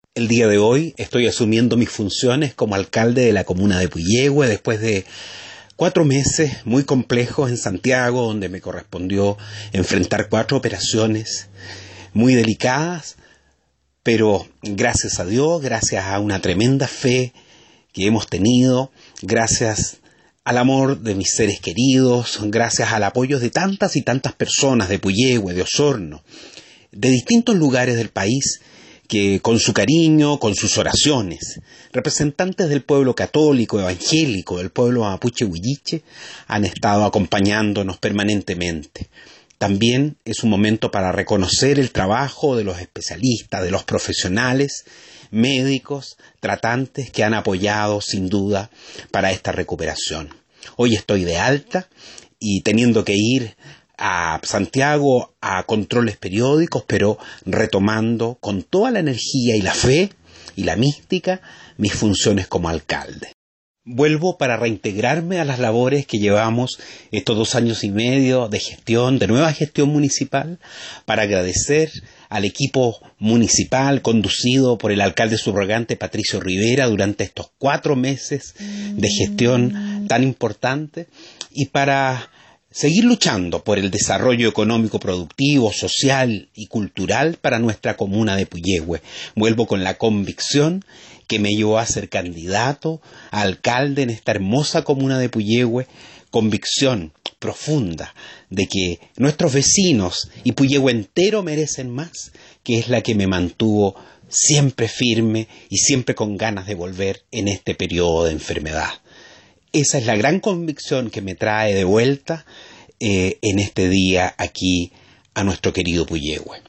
El día de hoy estoy asumiendo mis funciones como alcalde de la comuna de Puyehue después de 4 meses muy complejos en Santiago, donde me correspondió enfrentar 4 operaciones muy delicadas, pero gracias a Dios, gracias a una tremenda fe que hemos tenido, gracias al amor de mis seres queridos, gracias al apoyo de tantas y tantas personas de Puyehue, de Osorno, de distintos lugares del país, que con su cariño, con sus oraciones, representantes del pueblo católico, evangélico, del pueblo mapuche huilliche, han estado acompañándonos permanentemente. También es un momento para reconocer el trabajo de los especialistas, de los profesionales, médicos, tratantes que han apoyado sin duda para esta recuperación. Hoy estoy de alta y teniendo que ir a Santiago a controles periódicos, pero retomando con toda la energía y la fe y la mística mis funciones como alcalde. Vuelvo para reintegrarme a las labores que llevamos estos 2 años y medio de gestión, de nueva gestión municipal, para agradecer al equipo municipal conducido por el alcalde subrogante Patricio Rivera durante estos 4 meses de gestión tan importante y para seguir luchando por el desarrollo económico, productivo, social y cultural para nuestra comuna de Puyehue. Vuelvo con la convicción que me llevó a ser candidato a alcalde en esta hermosa comuna de Puyehue, convicción profunda de que nuestros vecinos y Puyehue entero merecen más, que es la que me mantuvo siempre firme y siempre con ganas de volver en este periodo de enfermedad. Esa es la gran convicción que me trae de vuelta en este día aquí a nuestro querido Puyehue.